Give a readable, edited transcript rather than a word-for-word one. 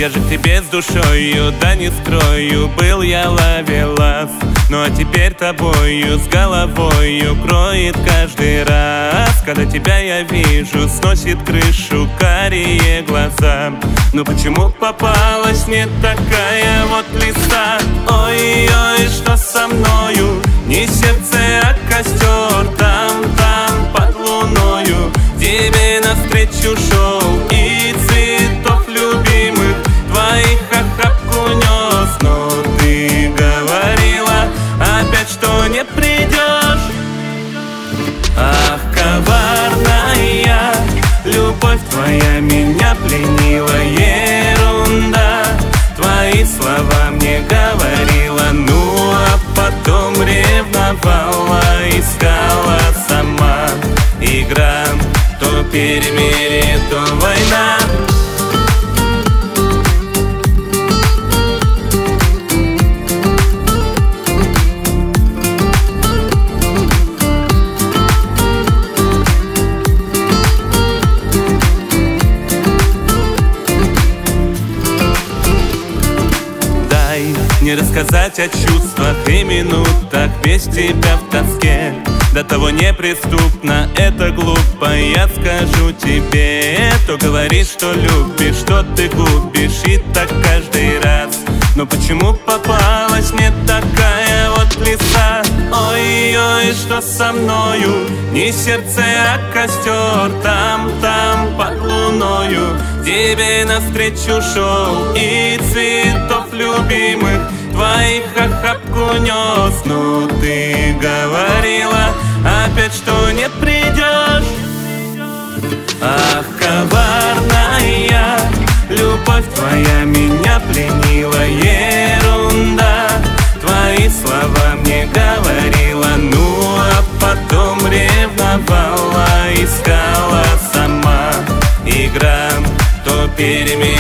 Я же к тебе с душою, да не скрою, был я ловелас. Ну а теперь тобою с головою кроет каждый раз. Когда тебя я вижу, сносит крышу карие глаза. Но почему попалась мне такая вот лиса? Ой-ой, что со мною? Не сердце, а костер. Там, под луною тебе навстречу шел. И цветов любимых твоих охапку нес. Но ты говорила опять, что не придешь. Ах, коварная любовь твоя меня пленила. Ерунда, твои слова мне говорила. Ну а потом ревновала, искала сама. Игра, то перемирие, то война. Не рассказать о чувствах и минутах без тебя в тоске. До того неприступно, это глупо, я скажу тебе. То говоришь, что любишь, что ты губишь, и так каждый раз. Но почему попалась мне такая вот лиса? Ой-ой, что со мною? Не сердце, а костер. Там, под луною тебе навстречу шел. И цветов любимых твоих охапку нес. Но ты говорила опять, что не придешь. Ах, коварная любовь твоя меня пленила. Ерунда, твои слова мне говорила. Ну а потом ревновала, искала сама. Игра, то перемирие.